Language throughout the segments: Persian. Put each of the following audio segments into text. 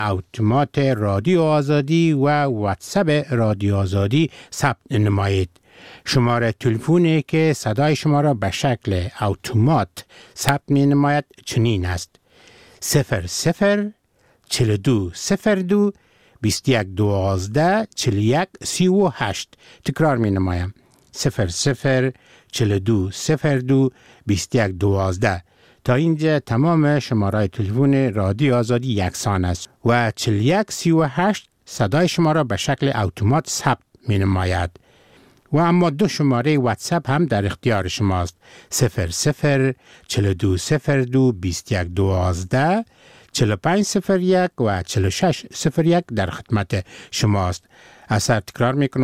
اتومات رادیو آزادی و واتساپ رادیو آزادی ثبت نمایید. شماره تلفنی که صدای شما را به شکل اتومات ثبت می نماید چنین است: 004202 2112 4138. تکرار می نمایم: 004202 2112. تا اینجا تمام شماره تلفن رادیو آزادی یکسان است و 4138 صدای شما را به شکل اتومات ثبت می نماید. و اما 2 شماره واتساپ هم در اختیار شماست: 004202 2112 4501 و 4601 در خدمت شماست. از تکرار میکنم: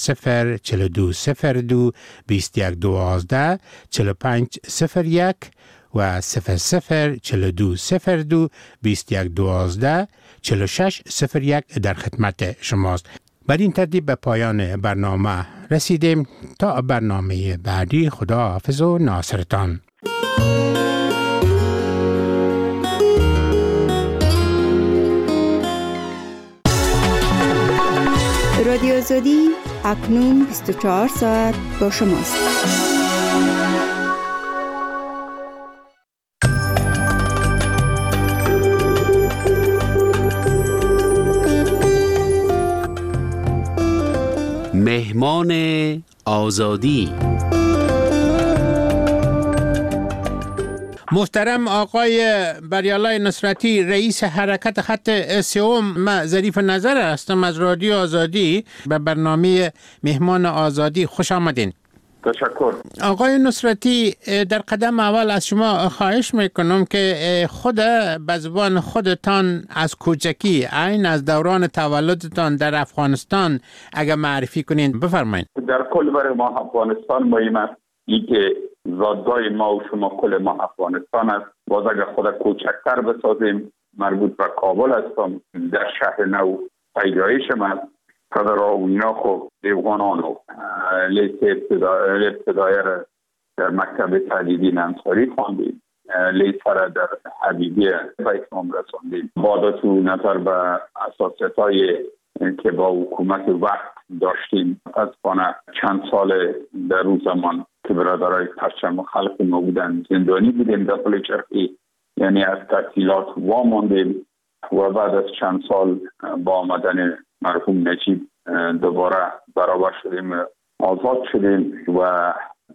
004202 2112 4501 و 004202 2112 4601 در خدمت شماست. بر این ترتیب به پایان برنامه رسیدیم. تا برنامه بعدی، خدا حافظ و ناصرتان. رادیو آزادی اکنون 24 ساعت با شماست. مهمان آزادی. محترم آقای بریالای نصرتی، رئیس حرکت خط سوم، من ظریف نظر هستم از رادیو آزادی. به برنامه مهمان آزادی خوش آمدین. تشکر. آقای نصرتی، در قدم اول از شما خواهش میکنم که خود به زبان خودتان از کوچکی، عین از دوران تولدتان در افغانستان، اگر معرفی کنین بفرمایید. در کل برای ما افغانستان مهم است که زادگاه ما و شما کل ما افغانستان است. باز اگر خود کوچکتر بسازیم، مربوط به کابل هستم، در شهر نو پیدایشم است. پدر و اینا خب دیوگانان و لیست ابتدایی را در مکتب تعلیمی انصاری خواندیم، لیست را در حبیبیه به اتمام رساندیم. بعد تو نظر به اساسیت‌های که با حکومت وقت داشتیم، از چند سال در روز زمان که برادرای پرچم خلق ما بودن زندانی بودیم داخل چرخی، یعنی از تحصیلات واماندیم و بعد از چند سال با آمدن مرحوم نجیب دوباره برابر شدیم، آزاد شدیم و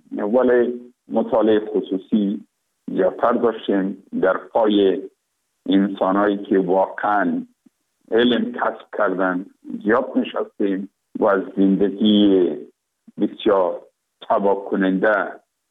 ولی مطالعه خصوصی زیادتر داشتیم. در پای انسانایی که واقعا علم کسب کردن زیاد نشستیم و از زندگی بسیار تباه کننده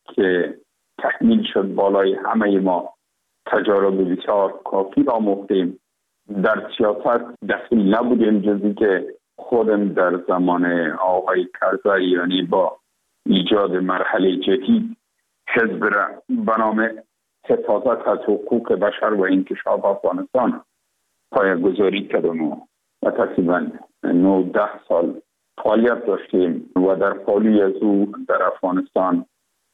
که تحمیل شد بالای همه ما تجارب بسیار کافی را آموختیم. در سیاست دخیل نبودیم جزی که خودم در زمان آقای کرزی، یعنی با ایجاد مرحله جدید حزب را به نام حفاظت از حقوق بشر و انکشاف افغانستان پایه‌گذاری کردم و تقریبا 9-10 سال فعالیت داشتیم و در پالی از او در افغانستان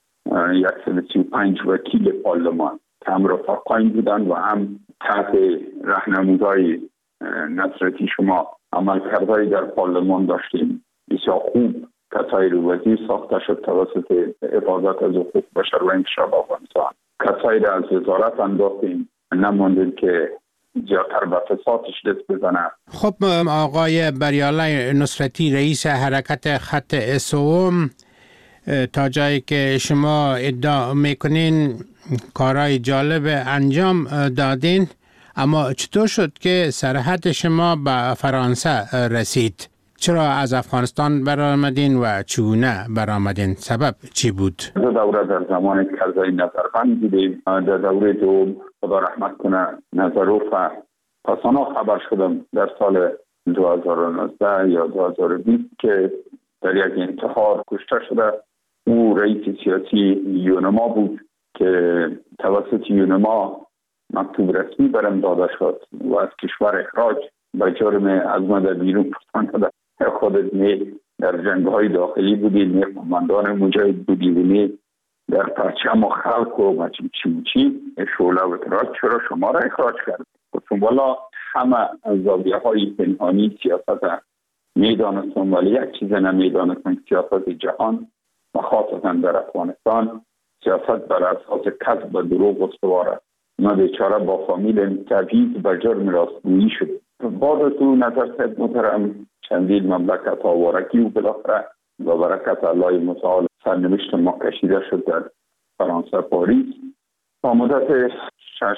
135 وکیل پارلمان که هم رفقایم بودن و هم تحت راهنمایی نصرتی شما عملکردهای در پارلمان داشتیم. بسیار خوب کسایی رو وزیر ساخته شد توسط حفاظت از حقوق بشر و انکشاف افغانستان. کسایی رو از وزارت انداختیم، نماندیم که زیادتر به فسادش دست بزنه. خب آقای بریالای نصرتی، رئیس حرکت خط سوم، تا جایی که شما ادعا میکنین کارهای جالب انجام دادین، اما چطور شد که سرحد شما به فرانسه رسید؟ چرا از افغانستان برآمدین و چگونه برآمدین؟ سبب چی بود؟ دو دوره در زمان کرزی نظربند بودیم. در دوره دوم خدا رحمت کنه نظروف پسانا خبر شدم در سال 2019 یا 2020 که در یک انتحار کشته شده. او رئیس سیاسی یونما بود که توسط یونما مکتوب رسمی برم داده شد و از کشور اخراج به جرم از مدد بیرون پرتانده. خودت می در جنگ‌های داخلی بودی، می قماندان مجاهد بودی و می در پرچم و خلق و چی شعله و اعتراض چرا شما را اخراج کرد؟ گفتم والا همه زاویه های پنهانی سیاست میدانستم، ولی یک چیز نمیدانستم، سیاست جهان و خاصتا در افغانستان سیاست بر اساس کذب و دروغ استوار است. ما بیچاره با فامیل تبعید و جرم راستگویی شده. بعد تو نظر سید محترم چندین مملکت آوارگی و بالاخره و برکت الله متعال سرنوشت ما کشیده شد در فرانسه پاریس. تا مدت 6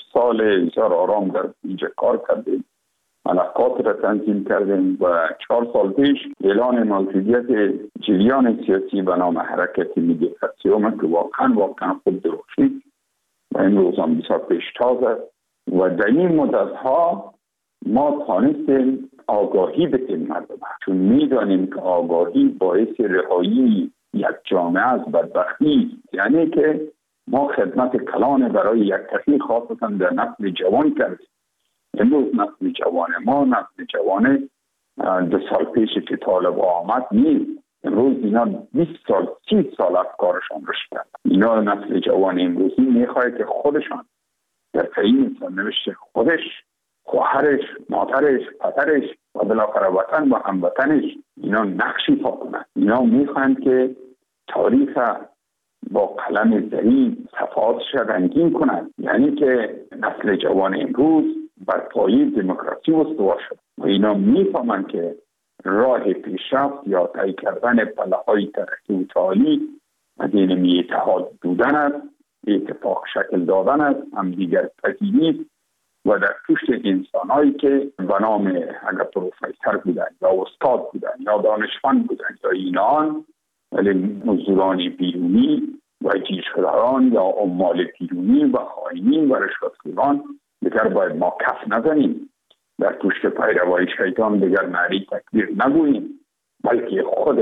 سال بسیار آرام در اینجا کار کردیم، ملکات را تنظیم کردیم و 4 سال پیش اعلان موجودیت جریان سیاسی به نام حرکت میدیفاسیون که واقعا خود درخشید و امروز هم بسیار پیشتاز است و در این مدتها ما توانستیم آگاهی بدیم مردم، چون میدانیم که آگاهی باعث رهایی یک جامعه از بدبختی، یعنی که ما خدمت کلان برای یک کسی خاصتا در نسل جوان کردیم. امروز نسل جوان ما نسل جوان 2 سال پیش که طالب آمد نیست. امروز اینا 20 سال 30 سال افکارشان رشد کرد. اینا نسل جوان امروزی میخواد که خودشان در تعیین سرنوشت خودش، خواهرش، مادرش، پدرش و بالاخره وطن و هموطنش اینا نقش ایفا کنند. اینا میخواهند که تاریخ با قلم زرین صفحاتش رنگین کنند، یعنی که نسل جوان امروز بر پایه دموکراسی استوار شد و اینا میفهمند که راه پیشرفت یا طی کردن پله‌های ترقی و تعالی از این اتحاد بودن است، اتفاق شکل دادن است، همدیگر پذیری و در پشت انسان‌هایی که به نام اگر پروفسور بودن یا استاد بودن یا دانشمند بودن یا اینان، ولی مزدوران بیرونی و جیش‌خواران یا عمال بیرونی و خائنین و رشوتخواران دیگر باید ما کف نزنیم، در پشت پیروای شیطان دیگر نعره تکبیر نگوییم، بلکه خود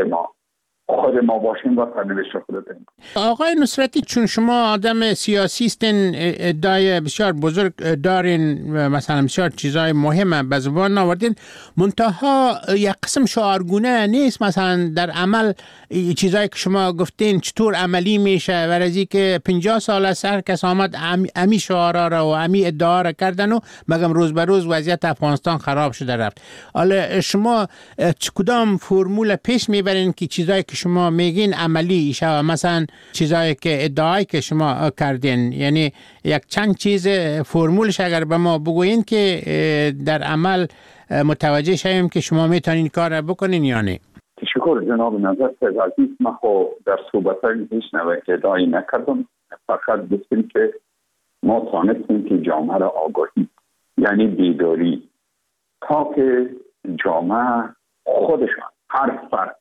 ما باشیم و سرنوشت خود داریم. آقای نصرتی، چون شما آدم سیاسی هستین، ادعای بسیار بزرگ دارین، مثلا بسیار چیزای مهم به زبان آوردین، منتها یک قسم شعارگونه نیست. مثلا در عمل چیزایی که شما گفتین چطور عملی میشه؟ ورزی که 50 سال از هر کس آمد امی شعارا را و امی ادعا را کردن و مگم روز به روز وضعیت افغانستان خراب شده رفت. حالا شما کدام فرمول پیش میبرین که چیزایی که شما میگین عملی شه؟ مثلا چیزایی که ادعایی که شما کردین، یعنی یک چند چیز فرمولش اگر به ما بگوین که در عمل متوجه شویم که شما میتونین کار را بکنین یا نه. تشکر جناب نظر سید عزیز. من در صحبت‌های پیشنوی ادعایی نکردم، فقط گفتم که ما توانستیم که جامعه را آگاهی، یعنی بیداری، تا که جامعه خودشان هر فرد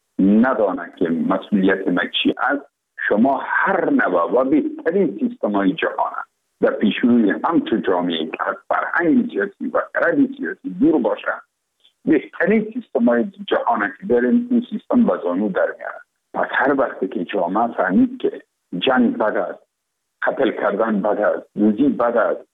ندانه که مسئولیت ما چی است. شما هر نوع و بهترین سیستم‌های جهان در پیشروی همچون جامعه که از فرهنگ سیاسی و خرد سیاسی دور باشه، بهترین سیستم‌های جهان که داریم این سیستم به زانو در میاره. پس هر وقتی که جامعه فهمید که جنگ بد است، قتل کردن بد است، دوزی بد است،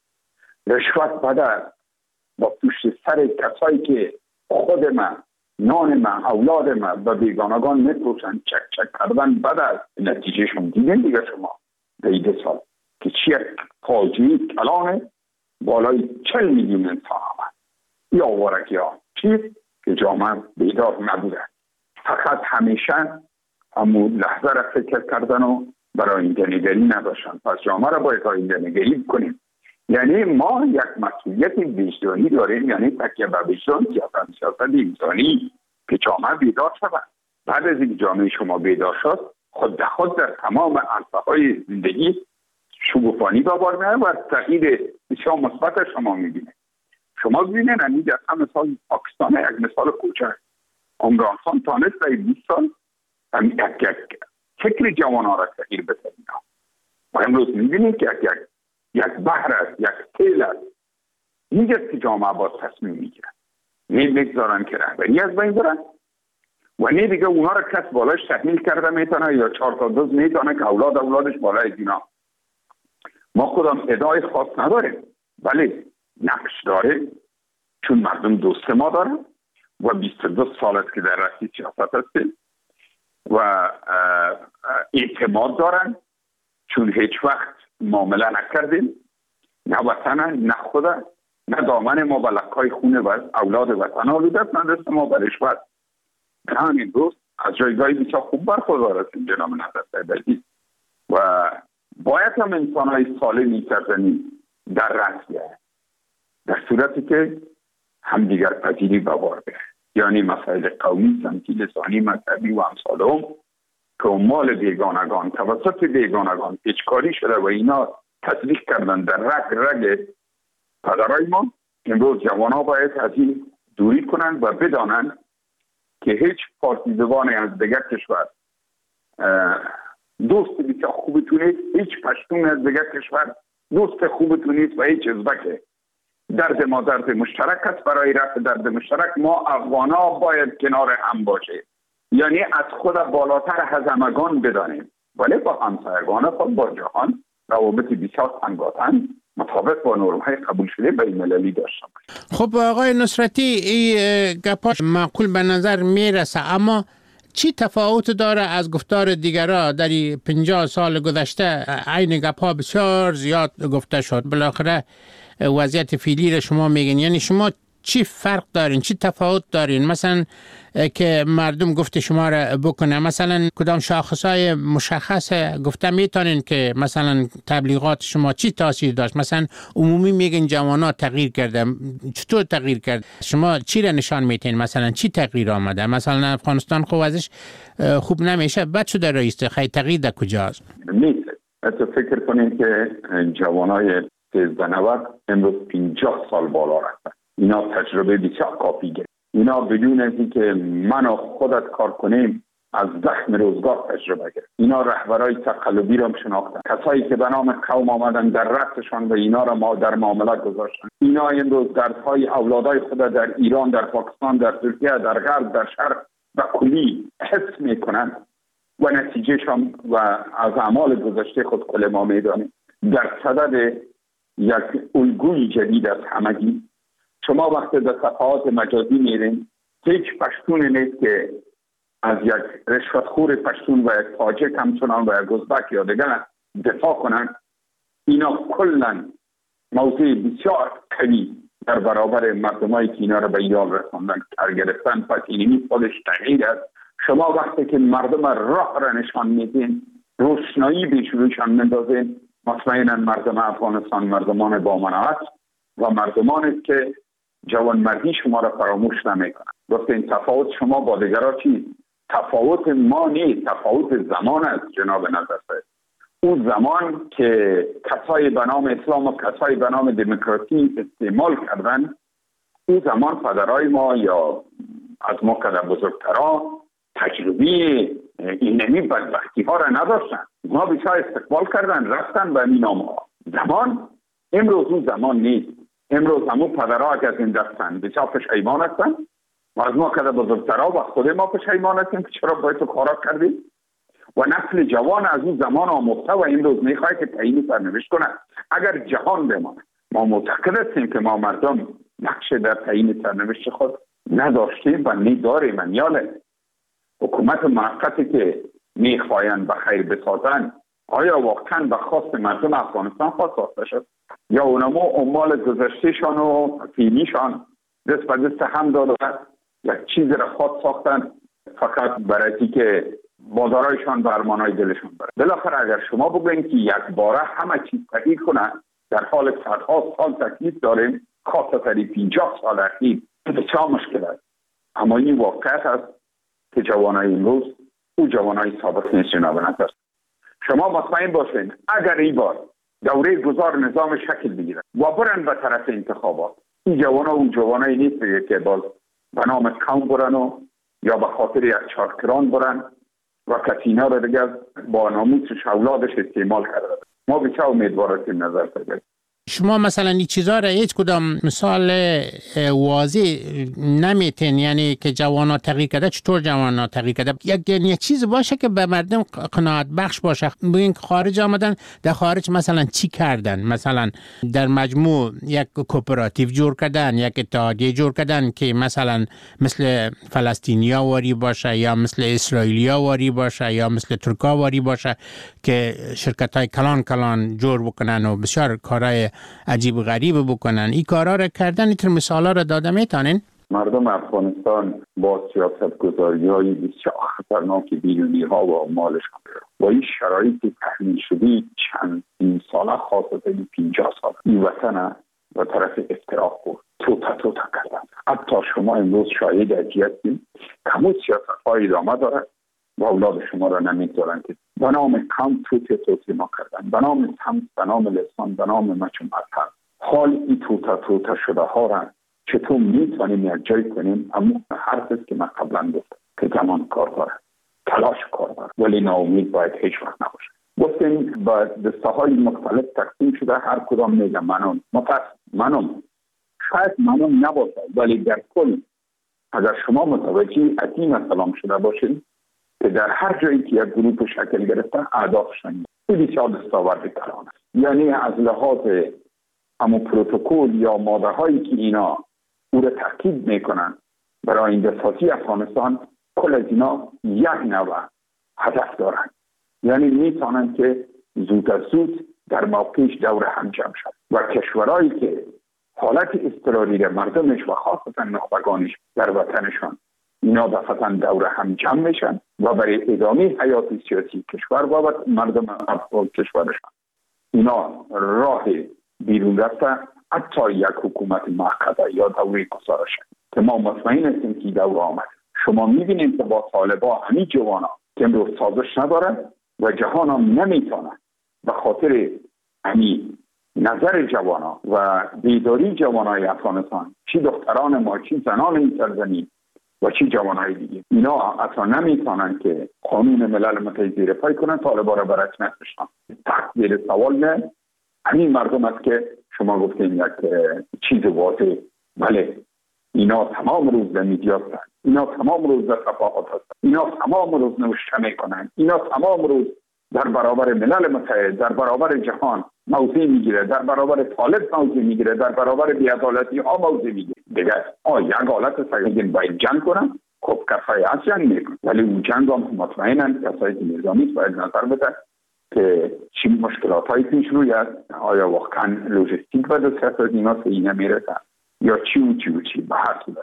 رشوت بد است، با پشت سر کسایی که خود من، نان من، اولاد من و بیگانگان میپوشن چک کردن بد است، نتیجه شما دیدین دیگه شما در 2 سال که چی فاجعه کلان بالای 40 میلیون انسان آمد. یا آوارگی ها چی که جامعه بیدار نبوده، فقط همیشه همون لحظه را فکر کردن و برای آینده نگری نداشتن. پس جامعه را باید آینده نگری بکنیم. یعنی ما یک مسئولیت وجدانی داریم، یعنی تکیه به وجدان، سیاست انسانی که جامعه بیدار شود. بعد از این جامعه شما بیدار شد، خود به خود در تمام عرصه‌های زندگی شگوفانی به بار میاد و تغییر بسیار مثبت شما میبینه. شما ببینید همین مثال پاکستان یک مثال کوچک. عمران خان تانست در 20 سال یک فکر جوانان را تغییر بده. و امروز میبینید که یک بحر است، یک تیل است. نیست که جامعه باز تصمیم میگیرن، نمیگذارن که رهبری از بین برن و نه دیگه اونا را کس بالاش تحمیل کرده میتونه یا 4 تا دوز میتونه که اولادش بالای اینا. ما خودم ادعای خاص نداریم، ولی نقش داریم، چون مردم دوست ما دارن و 22 سال است که در رأس سیاست هستیم و اعتماد دارن، چون هیچ وقت معامله نکردیم، نه وطن، نه خدا، نه دامن ما به لکای خون و اولاد وطن آلوده است، نه دست ما به رشوت. به همین روز از جایگاهی بسیار خوب برخوردار هستیم جناب نظر سیدی و باید هم انسان‌های سالمی کردنی در رأس بیاید، در صورتی که همدیگر پذیری ببار بیاید، یعنی مسائل قومی، سمتی، لسانی، مذهبی و امثالهم که مال بیگانگان توسط بیگانگان پیچکاری شده و اینا تطبیق کردن در رگ پدرای ما. امروز جوانها باید از این دوری کنند و بدانند که هیچ فارسی زبانی از دیگر کشور دوست بسیار خوبتون نیست، هیچ پشتون از دیگر کشور دوست خوبتون نیست و هیچ ازبکه. درد ما درد مشترک است، برای رفع درد مشترک ما افغان‌ها باید کنار هم باشه، یعنی از خود بالاتر از همگان بدانیم، ولی با همسایگان خود با جهان روابط بسیار تنگاتن مطابق با نرم‌های قبول شده بین‌المللی داشته باشیم. خب آقای نصرتی، این گپاش معقول به نظر میرسه، اما چی تفاوت داره از گفتار دیگرها؟ در 50 سال گذشته عین گپا بسیار زیاد گفته شد، بالاخره وضعیت فعلی را شما میگین، یعنی شما چی فرق دارین، چی تفاوت دارین مثلا که مردم گفت شما را بکنه؟ مثلا کدام شاخصای مشخص گفته میتونین که مثلا تبلیغات شما چی تاثیر داشت؟ مثلا عمومی میگن جوانا تغییر کرده، چطور تغییر کرد؟ شما چی را نشان میتین؟ مثلا چی تغییر آمده؟ مثلا افغانستان خب ازش خوب نمیشه، بد شده رئیس، خیلی تغییر در کجاست؟ نیست. تو فکر کنین که جوانای 13-90 امروز 50 سال بالا رفتن، اینا تجربه بسیار کافی گرفت، اینا بدون از اینکه من و خودت کار کنیم از زخم روزگار تجربه گرفت، اینا رهبرای تقلبی را شناختن، کسایی که به نام قوم آمدن در رأسشان و اینا را ما در معاملات گذاشتن. اینا امروز دردهای اولادای خود در ایران، در پاکستان، در ترکیه، در غرب، در شرق و کلی حس میکنن و نتیجهشان و از اعمال گذشته خود کل ما میدانیم. در صدد یک الگوی جدید از همگی، شما وقتی در صفحات مجازی میرین هیچ پشتون نیست که از یک رشوتخور پشتون و یک تاجک همچنان و یک ازبک یا دیگر دفاع کنن. اینا کلا موضوع بسیار قوی در برابر مردمایی که اینا را به ایال رساندن کار گرفتن، پس اینی خودش تغییر است. شما وقتی که مردم راه را نشان میدین، روشنایی بیش روشان میندازین، مطمئنا مردم افغانستان مردمان با مناعت و مردمان است که جوانمردی شما را فراموش نمیکنن. گفت این تفاوت شما با دیگران چیست؟ تفاوت ما نیست، تفاوت زمان است جناب نظر. اون زمان که کسای به نام اسلام و کسای به نام دموکراسی استعمال کردن، اون زمان پدرای ما یا از ما کده بزرگترها تجربه اینمی بدبختی ها را نداشتن. ما بسیار استقبال کردن، رفتن به این نام ها. زمان امروز اون زمان نیست. امروز همون پدرها که از این دستن بسیار پشیمان هستن و از ما کده بزرگترها و خود ما پشیمان هستیم که چرا باید تو کارا کردیم و نسل جوان از اون زمان آموخته و امروز میخواه که تعیین سرنوشت کنه. اگر جهان بمانه، ما معتقد هستیم که ما مردم نقش در تعیین سرنوشت خود نداشتیم و نداریم. من یاله حکومت موقتی که میخواین به خیر بسازن، آیا واقعا به خواست مردم افغانستان خواست ساخته شد یا اونمو اموال گذشتهشان و فیلیشان دست به دست هم داده یک چیز را خواست ساختن فقط برای که بازارایشان به ارمانهای دلشان بره. بالاخره اگر شما بگوین که یک باره همه چیز تغییر کنه، در حال صدها سال تکلیف داریم، خاصتا 50 سال اخیر بسیار مشکل است. اما این واقعیت است که جوانای امروز او جوانای سابق نیست جناب نظر. شما مطمئن باشین اگر این بار دوره گذار نظام شکل بگیرد و برن به طرف انتخابات، این جوانا اون جوانایی نیست که باز به نام قوم برن و یا به خاطر یک چارکران برن و کسینا را دیگر با ناموسش اولادش استعمال کرده. ما بسیار امیدواریم نظر بگیرید. شما مثلا این چیزا را هیچ کدام مثال واضح نمیتین، یعنی که جوانا تغییر کرده، چطور جوانا تغییر کرده؟ یک چیز باشه که به مردم قناعت بخش باشه. ببین خارج آمدن، در خارج مثلا چی کردن؟ مثلا در مجموع یک کوپراتیو جور کردن، یک اتحادیه جور کردن که مثلا مثل فلسطینیا واری باشه یا مثل اسرائیلیا واری باشه یا مثل ترکا واری باشه که شرکت‌های کلان جور بکنن و بسیار کارهای عجیب و غریب بکنن. این کارا را کردن. اینطور مثالا را داده میتونین؟ مردم افغانستان با سیاست گذاری‌های بسیار خطرناک بیرونی ها و مالشان و این شرایط تحمیل شده چند این ساله خاصتا 50 سال این وطن و طرف افتراق بود توتا کردن. حتی شما امروز شاهد هستید کمو سیاست های ادامه داره و اولاد شما را نمیگذارن که به نام کم توتی ما کردن، به نام سمت، به نام لسان، به نام مچ مذهب. حال این توتا شده ها را چطور میتونیم یک جای کنیم؟ اما حرف است که من قبلا گفتم که زمان کار داره، تلاش کار داره، ولی ناامید باید هیچ وقت نباشه. گفتیم با دسته های مختلف تقسیم شده، هر کدام میگه منم شاید منم نباشه، ولی در کل اگر شما متوجه از این مسئله شده باشید که در هر جایی که یک گروه شکل گرفته اهدافشان این بسیار دستاورد کلان است. یعنی از لحاظ همون پروتکل یا ماده هایی که اینا او را تاکید میکنن برای این دستاتی افغانستان، کل از اینا یک نوع هدف دارن. یعنی میتونن که زود از زود در موقعش دور هم جمع شد و کشورهایی که حالت اضطراری را مردمش و خاصتا نخبگانش در وطنشان اینا دفعتا دور هم جمع میشن و برای ادامه حیات سیاسی کشور و مردم افغان کشورشان اینا راه بیرون رفته حتی یک حکومت موقته یا دوره گزارش که ما مطمئن هستیم که دور آمد. شما میبینید که با طالبان همین جوانا که امروز سازش ندارن و جهان هم نمیتونه به خاطر همین نظر جوانا و بیداری جوانای افغانستان، چی دختران ما، چی زنان این سرزمین و چی جوانای دیگه، اینا اصلا نمیتونن که قانون ملل متحد زیر پای کنن، طالبان را به رسمیت بشناسن. تقدیر سوال نه همین مردم است که شما گفتین یک چیز واضح. بله اینا تمام روز در میدیا هستن، اینا تمام روز در صفحات هستن، اینا تمام روز نوشته میکنن، اینا تمام روز در برابر ملل متحد، در برابر جهان موضع میگیره، در برابر طالب موضع میگیره، در برابر بی‌عدالتی ها موضع میگیره. دیگه یک حالت سگین باید جنگ کنن، خب کسایی از جنگ میکنن، ولی اون جنگ هم مطمئنن کسایی که نظامی باید نظر بدن که چی مشکلات هایی پیش روید، آیا واقعا لوجستیک و دسترس از اینا سینه میرسن یا چی به هر صورت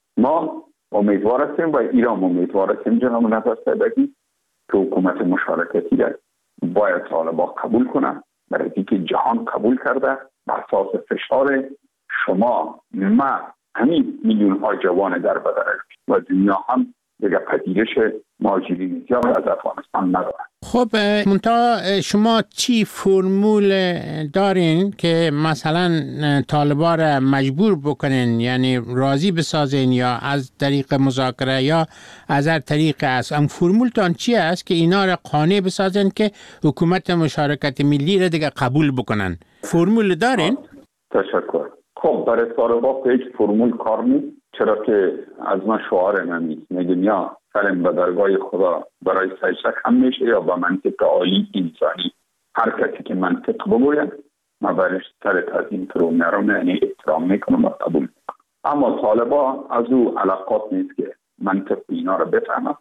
ما امیدوار هستیم و ایران امیدوار هستیم جناب نفس صدقی که حکومت مشارکتی را باید طالبان قبول کنه، برای اینکه جهان قبول کرده بر اساس فشار شما ما همین میلیون ها جوان در بدر و دنیا هم دیگه پذیرش مهاجرین زیاد از افغانستان نداره. خب منتها شما چی فرمول دارین که مثلا طالبان را مجبور بکنین، یعنی راضی بسازین یا از طریق مذاکره یا از هر طریق است؟ ام فرمولتان چی است که اینا را قانع بسازین که حکومت مشارکت ملی را دیگه قبول بکنن؟ فرمول دارین؟ تشکر. خب برای طالبان هیچ فرمول کار نیست، چرا که از من شعار نمیست میگیم یا سرم به درگاه خدا برای سیشک هم میشه یا با منطق عالی انسانی. هر کسی که منطق بگوید ما برش سر تازیم فرو نرم، یعنی احترام میکنم و قبول میکنم. اما طالبان از او علاقات نیست که منطق اینا رو بفهمن.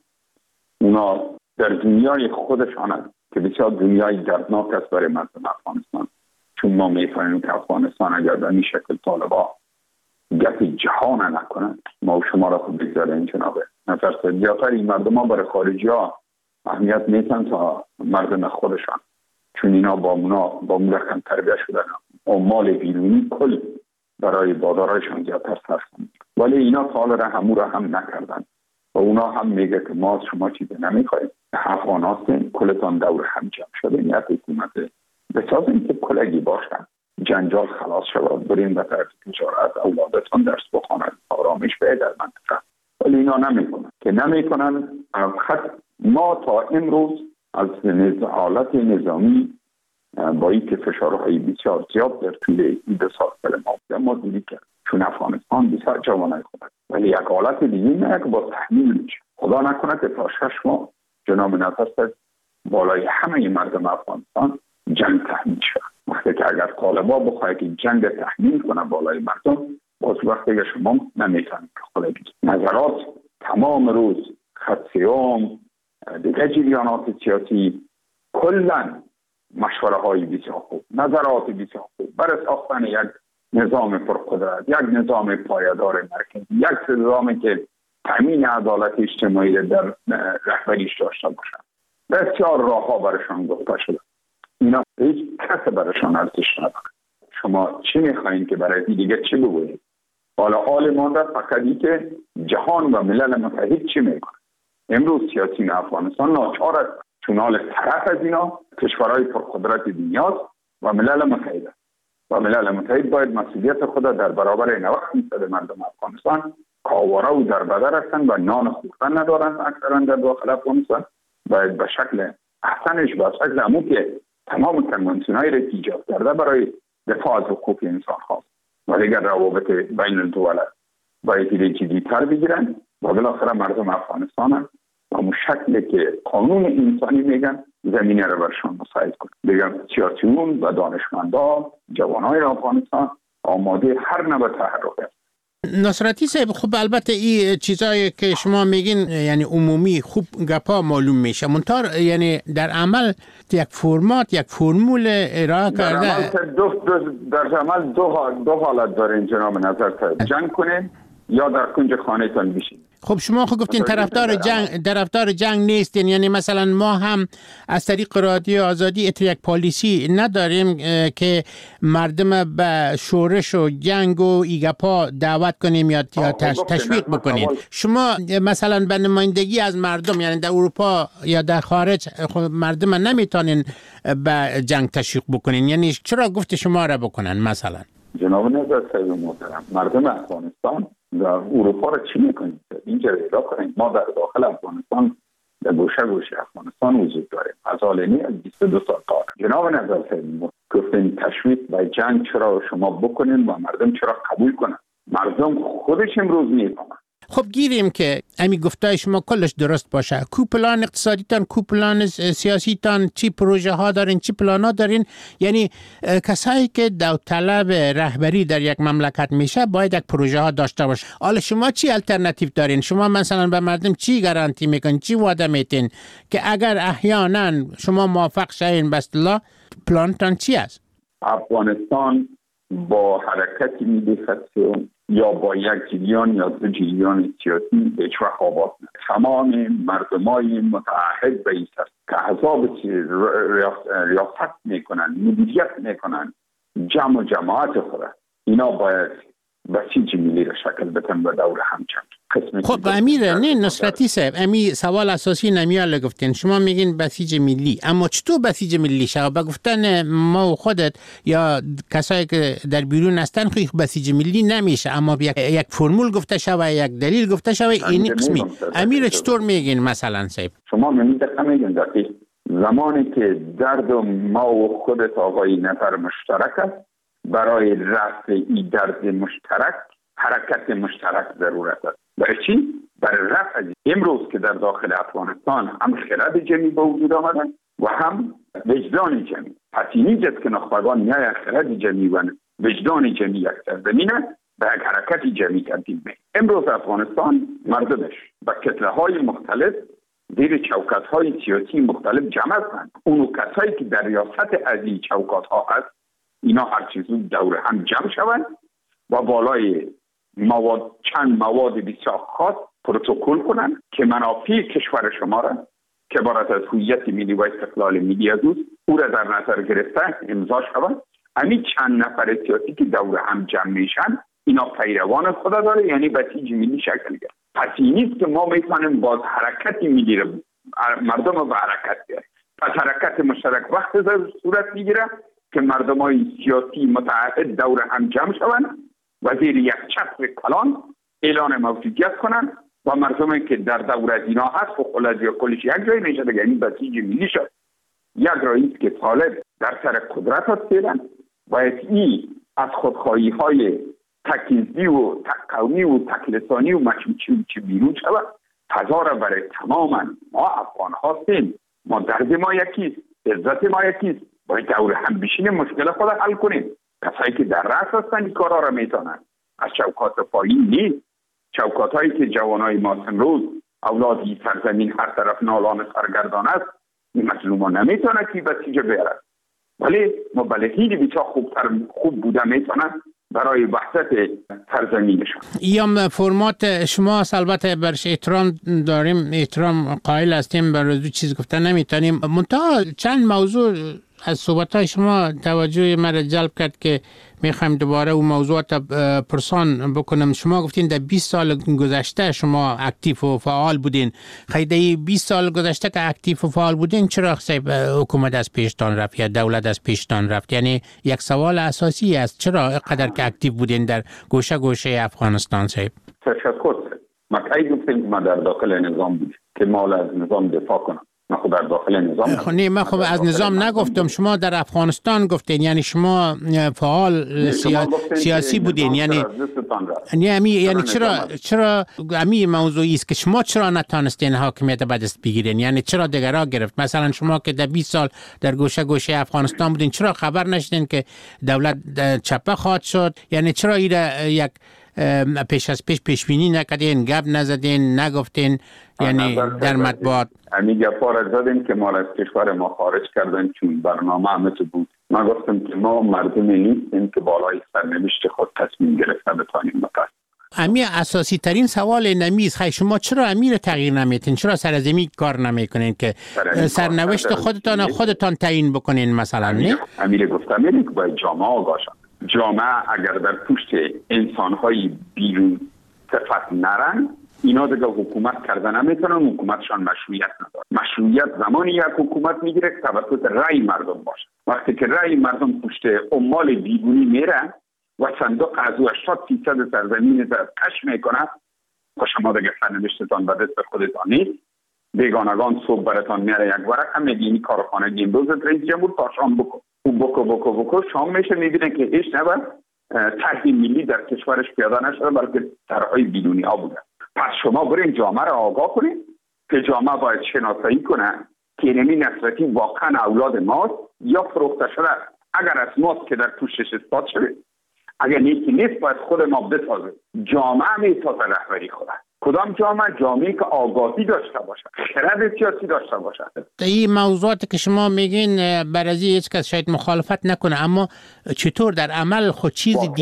اونا در دنیای خودشان هست که بسیار دنیای دردناک است برای مردم افغانستان، چون ما میفهمیم که افغانستان اگر به این شکل طالبان گپ جهان نکنن ما و شما را خود بگذاریم جنابه نفر سدیاتر این مردم ها برای خارجی ها اهمیت نیستن تا مردم خودشان، چون اینا با اونا رقم تربیه شدن و مال بیرونی کل برای بازارایشان زیادتر صرف کنند. ولی اینا سال را همو را هم نکردن و اونا هم میگه که ما شما چیزی نمیخوایم، افغان هستیم، کلتان دور هم جمع شده، یک حکومت بسازیم که کلگی باشن، جنجال خلاص شود، بریم به طرف تجارت، اولادتان درس بخوانند، آرامش به در منطقه. ولی اینا نمیکنن. خط ما تا امروز از حالت نظامی با این که فشارهای بسیار زیاد در طول این 2 سال ما دوری کرد، چون افغانستان بسیار جوانای خود است، ولی یک حالت دیگه نه که با تحمیل میشه. خدا نکنه که تا 6 ماه جناب نفس بالای همه مردم افغانستان جنگ تحمیل شد. وقتی که اگر طالبان بخواهد که جنگ تحمیل کنه بالای مردم، باز وقتی که شما نمیتونید که خدا بگید. نظرات تمام روز خط سیام دیگه جریانات سیاسی کلن مشوره های بسیار خوب، نظرات بسیار خوب برای ساختن یک نظام پرقدرت، یک نظام پایدار مرکزی، یک نظامی که تامین عدالت اجتماعی در رهبریش داشته باشد. بسیار راه ها برشان گفته شده. اینا هیچ کس برشان ارزش نداره. شما چی میخواین که برای دیگه چی بگویید؟ حال مانده فقط این که جهان و ملل متحد چی میکنه؟ امروز سیاسیون افغانستان ناچار است چون حال طرف از اینا کشورهای پرقدرت دنیاست و ملل متحد است و ملل متحد باید مسئولیت خود در برابر 90% مردم افغانستان کاواره و در بدر هستند و نان خوردن ندارند. اکثرا در داخل افغانستان باید به شکل احسنش به شکل همون که تمام کنوانسیون‌هایی را ایجاد کرده برای دفاع از حقوق انسان خواست و دیگر روابط بین الدول باید جدی‌تر بگیرن و بالاخره مردم افغانستان هم و همون شکلی که قانون انسانی میگن زمینه را برشان مساعد کنه. دیگر سیاسیون و دانشمندا جوانای افغانستان آماده هر نوع تحرک است. نصرتی صاحب، خب البته این چیزایی که شما میگین یعنی عمومی خوب گپا معلوم میشه، منتها یعنی در عمل یک فرمات، یک فرمول ارائه کرده. در عمل دو حالت دارین جناب نظر، جنگ کنین یا در کنج خانه تان بشین. خب شما خود گفتین طرفدار جنگ نیستین، یعنی مثلا ما هم از طریق رادیو آزادی یک پالیسی نداریم که مردم به شورش و جنگ و ایگپا دعوت کنیم یا تشویق بکنیم. شما مثلا به نمایندگی از مردم، یعنی در اروپا یا در خارج مردم نمیتونین به جنگ تشویق بکنین، یعنی چرا گفت شما را بکنن؟ مثلا جناب نظر صاحب محترم، مردم افغانستان در اروپا را چی میکنید؟ اینجا ایرا کنید. ما در داخل افغانستان در گوشه افغانستان وجود داریم از حالینی از 22 سال قبل. جناب نظر صاحب گفتین تشویق به جنگ چرا شما بکنین و مردم چرا قبول کنن؟ مردم خودش امروز میفهمن. خب گیریم که امی گفتای شما کلش درست باشه. کو پلان اقتصادیتان، کو پلان سیاسیتان، چی پروژه ها دارین، چی پلان ها دارین؟ یعنی کسایی که داوطلب رهبری در یک مملکت میشه باید یک پروژه ها داشته باشه. حالا شما چی الटरनेटिव دارین؟ شما مثلا به مردم چی گارانتی میکنین، چی وعده میتین که اگر احیانا شما موافق شین به اصطلاح پلانتان چی است؟ افغانستان با حرکت ملی خصیون یا با 1 جریان یا 2 جریان سیاسی هیچ وقت آباد نه. تمام مردمای متعهد به این است که احزاب ریاست میکنن، مدیریت میکنن جمع و جماعت خود، اینا باید بسیج ملی را شکل بدن و دور هم جمع. خب امیر نه نصرتی صاحب، امی سوال اساسی نمیال گفتین، شما میگین بسیج ملی، اما چطور بسیج ملی شو؟ با گفتن ما و خودت یا کسایی که در بیرون هستن خیلی بسیج ملی نمیشه، اما یک فرمول گفته شوه، یک دلیل گفته شوه، این قسمی. امیر چطور میگین مثلا صاحب؟ شما میگین دقیق زمانی که درد ما و خودت آقای نفر مشترک است، برای رفع این درد مشترک حرکت مشترک ضرورت است. برای چی؟ برای رفع امروز که در داخل افغانستان هم خرد جمعی به وجود آمدن و هم وجدان جمعی. پس اینجاست که نخبگان میای خرد جمعی و وجدان جمعی یک سرزمینه به یک حرکت جمعی تبدیل میشه. امروز افغانستان مردمش با کتله های مختلف زیر چوکات های سیاسی مختلف جمع هستند. اونو کسایی که در ریاست از این چوکات ها هست، اینا هر چیزو دور هم جمع شوند و بالای چند مواد بسیار خاص پروتکل کنند که منافع کشور شما را که عبارت از هویت ملی و استقلال ملی از او را در نظر گرفته امضا شود. همین چند نفر سیاسی که دور هم جمع میشن اینا پیروان خود داره، یعنی بسیج ملی شکل گرفت. پس این نیست که ما میتونیم باز حرکت ملی را مردم رو به حرکت بیاریم. پس حرکت مشترک وقت صورت میگیره که مردمای سیاسی متعهد دور هم جمع شوند و زیر یک چتر کلان اعلان موجودیت کنند و مردمی که در دور از اینا هست و خلاص یا کلش یک جای میشه دیگه، این بسیج ملی شد. یک رئیس که طالب در سر قدرت هستیدن باید این از خودخواهی های تکیزی و تقومی و تکلسانی و مچمچی چی بیرون شود. فضا را برای تماما ما افغان هستیم، ما درد ما یکیست، عزت ما یکیست، باید دور هم بشینیم مشکل خود حل کنیم. کسایی که در رأس هستن این کارا را میتونن، از چوکات پایین نیست. چوکات هایی که جوانای ما امروز اولادی سرزمین هر طرف نالان سرگردان است، این مظلومان نمیتونه که بسیج بیارد. ولی مبلغین بسیار خوب بوده میتونن برای وحدت سرزمینشان. یا فرمات شما البته برش احترام داریم، احترام قائل هستیم، برای چیز گفتن نمیتونیم. منتها چند موضوع از صحبت‌های شما توجه مرا جلب کرد که میخوایم دوباره اون موضوعات پرسان بکنم. شما گفتین در 20 سال گذشته شما اکتیو و فعال بودین. خیلی 20 سال گذشته که اکتیو و فعال بودین چرا حکومت از پیشتان رفت یا دولت از پیشتان رفت؟ یعنی یک سوال اساسی است، چرا اینقدر که اکتیو بودین در گوشه گوشه افغانستان صاحب؟ تشکر. ما کی گفتیم ما در داخل نظام بودیم که ما از نظام دفاع کنم. من خود در داخل نظام من خب از نظام نگفتم، شما در افغانستان گفتین، یعنی شما فعال سیاسی بودین. یعنی چرا امی موضوعی است که شما چرا نتونستین حاکمیت به دست بگیرین؟ یعنی چرا دیگرها گرفت؟ مثلا شما که در 20 سال در گوشه گوشه افغانستان بودین، چرا خبر نشدین که دولت چپه خواهد شد؟ یعنی چرا یک پیش بینی نکردین، گپ نزدین، نگفتین؟ یعنی در مطبوعات امی گپا را زدیم که ما را از کشور ما خارج کردن چون برنامه همه بود. ما گفتم که ما مردمی نیستیم که بالای سرنوشت خود تصمیم گرفته بتانیم متاسف. امی اساسی ترین سوال نمیز خیلی شما چرا امیر تغییر نمیتین؟ چرا سرزمین کار نمیکنین که سرنوشت خودتان تعیین بکنین مثلا؟ نه امیر گفتم که باید جامعه آگاه شد. جامعه اگر در پشت انسان‌های بیرون صفت نرن، اینا دیگه حکومت کردن نمیتونن، حکومتشان مشروعیت نداره. مشروعیت زمانی یک حکومت میگیره که توسط رأی مردم باشه. وقتی که رأی مردم پشت عمال بیرونی میره و صندوق از 80% سرزمین در کش میکنه، و شما دیگه سرنوشتتان به دست خودتان نیست. بیگانگان صبح براتان میاره یک ورق هم میگینی کارخانه امروز رئیس جمهور تا شام بکن. او بکو شام میشه میبینه که هیچ نبود طرح ملی در کشورش پیاده نشده، بلکه طرحهای بیرونی ها بوده. پس شما برین جامعه را آگاه کنید که جامعه باید شناسایی کنه که اینمی نصرتی واقعا اولاد ماست یا فروخته شده. اگر از ماست که در پوشش اثبات شده، اگر نیست باید خود ما بسازه. جامعه میسازه رهبری خودش. کدام جامعه که آگاهی داشته باشه، خرد سیاسی داشته باشه. این موضوعاتی که شما میگین برای هیچ کس شاید مخالفت نکنه، اما چطور در عمل خود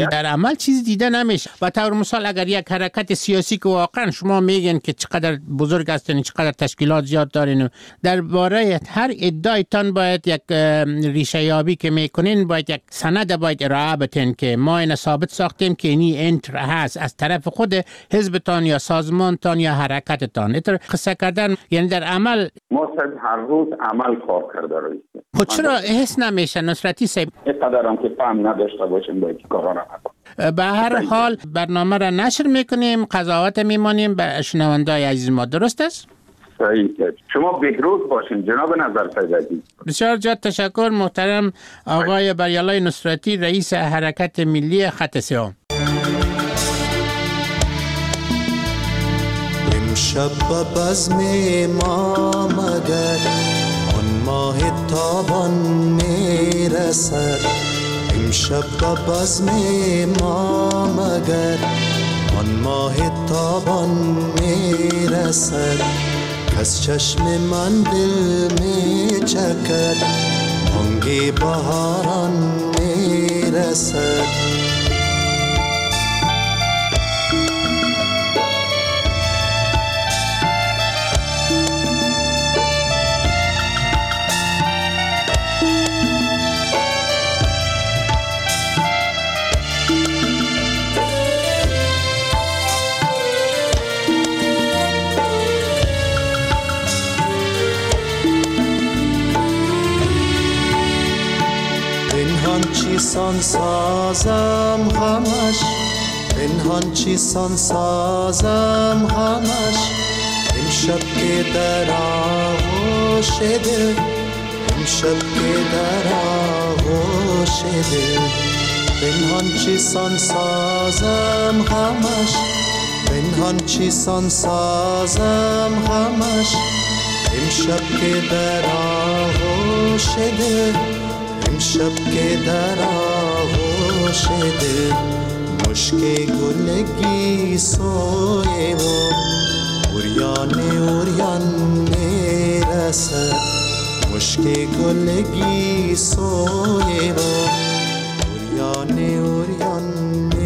چیزی دیده نمیشه؟ و طور مثال اگر یک حرکت سیاسی که واقعا شما میگین که چقدر بزرگ هستین، چقدر تشکیلات زیاد دارین، درباره هر ادعایتان باید یک ریشه یابی که میکنین، باید یک سند باید ارائه بدین که ما این ثابت ساختیم که اینی انتر هست از طرف خود حزبتان یا سازمانتان یا حرکتتان. اینطور قصه کردن یعنی در عمل ما هر روز عمل کار کرده رئیس. خود چرا حس نمیشه نصرتی صاحب؟ اینقدر هم که فهم نداشته باشیم باید کارا را نکنیم. به هر حال برنامه را نشر میکنیم، قضاوت میمانیم به شنوندای عزیز ما، درست است؟ صحیح. شما بهروز باشین جناب نظرفیدی. بسیار زیاد تشکر محترم آقای بریالای نصرتی، رئیس حرکت ملی خط سیاه. امشب به بزم ما مگر آن ماه تابان میرسد. امشب به بزم ما مگر آن ماه تابان میرسد. از چشم من دل میچکد، بانگ بهاران میرسد. چیسان سازم غمش، پنهان چیسان سازم غمش. امشب که در آغوش دل، امشب که در آغوش دل. پنهان چیسان سازم غمش، پنهان چیسان سازم غمش. امشب که در آغوش دل، امشب که در آغوش دل. مشک گلگی سوی و اوریان اوریان میرسد. مشک گلگی سوی با اوریان اوریان